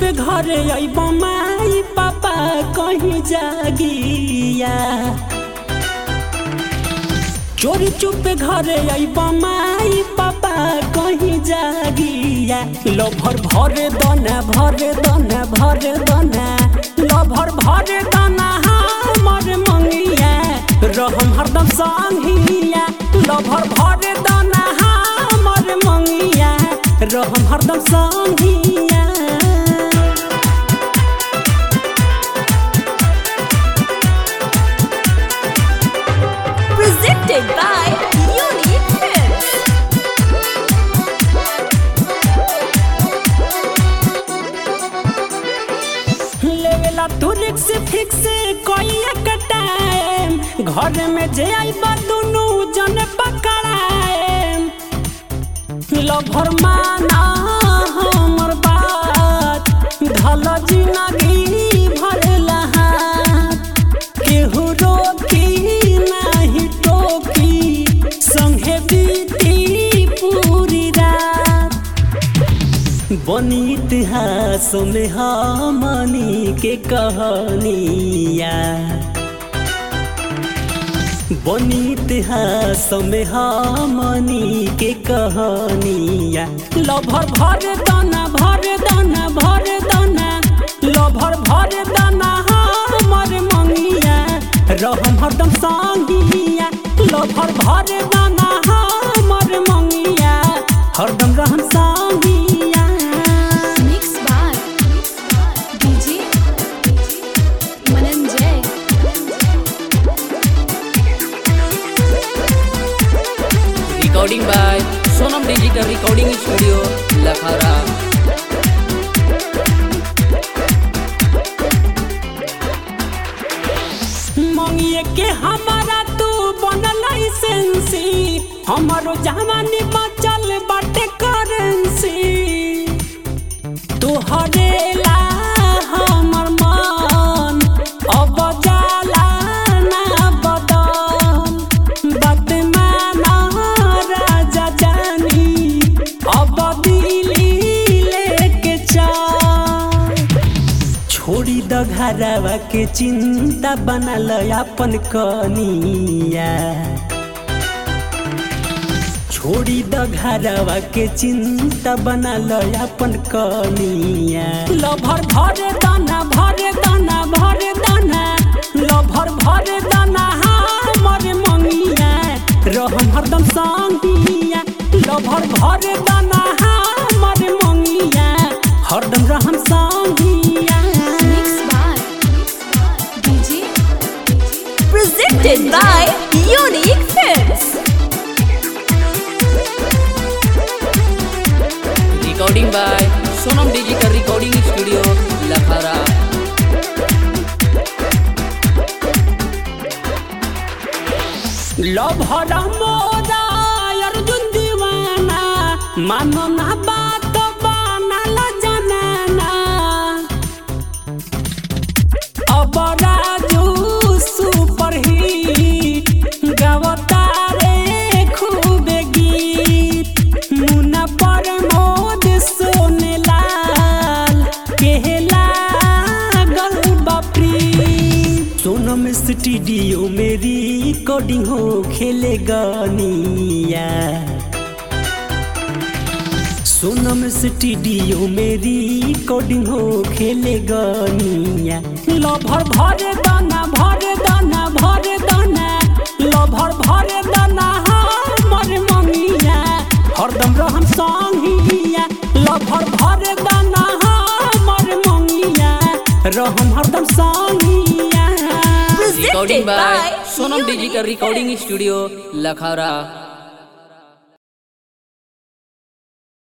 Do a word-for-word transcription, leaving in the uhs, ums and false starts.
घरे अइब माई पापा कहीं जागिया। चोरी चुप घरे अइब माई पापा कहीं जागिया। लभर भरे दना भरे दना भरे दना लभर भरे दना हमर मंगिया। रहम हरदम संगिया लभर भरे दना हमर मंगिया। रहम हरदम संगिया। Presented by Unique Films. लेवेला तू रिक्स फिक्स कोई एक टाइम। घर में जे आइबा दुनू जन पकड़ाएम। लभर माना हमर बात धल जिंदगी भरला हाथ। केहू रोकी नाही टोकी संगे बीती पूरी रात। बनी इतिहास में हमनी के कहानिया। बनी इतिहास में हमनी के कहानिया। लभर भर दाना भर दाना भर दाना लभर भर दाना हमर मंगिया। रहम हरदम संगिया लभर भर दाना हमर मंगिया। हरदम रहम संगिया। Mixed by D J Mananjay. Recording by Sonam Digital Recording Studio, Lakhara. मंगिए के हमारा तू बनल लाइसेंसी। हमारो जवानी बचल बाटे करेंसी। तू हरेला हमर मन अब जाला ना बदल। बात माना राजा जानी अब दिल्ली लेके चल। छोड़ी द घरवा के चिंता बनल अपन कनिया। छोड़ी द घरवा के चिंता बनल अपन कनिया। लभर भरे दाना भरे दाना भरे दाना लभर भरे दाना हमर मंगिया। रहम हरदम संगिया लभर भरे दाना हमर मंगिया। हरदम रहम संगिया। Mixed by D J. Presented by Unique Films. Recording by Sonam Digital Recording Studio, Lakhara. Lover मोरा अर्जुन दीवाना मानो ना बात बनल जनाना। अब राजू सुपर हिट गावता रे खूबे गीत। मुन्ना प्रमोद सोने लाल केहला गल बापरी। सोनम स्टूडियो में रिकॉर्डिंग हो खेले गानिया। सोनम स्टूडियो में रिकॉर्डिंग हो खेले गानिया। लभर भरे दाना भरे दाना भरे दाना लभर भरे दाना हमर मंगिया। हरदम रहम संगिया लभर भरे दाना हमर मंगिया। रहम हरदम संगिया। Recording Presented by by Sonam Unique Digital Recording Studio, Lakhara.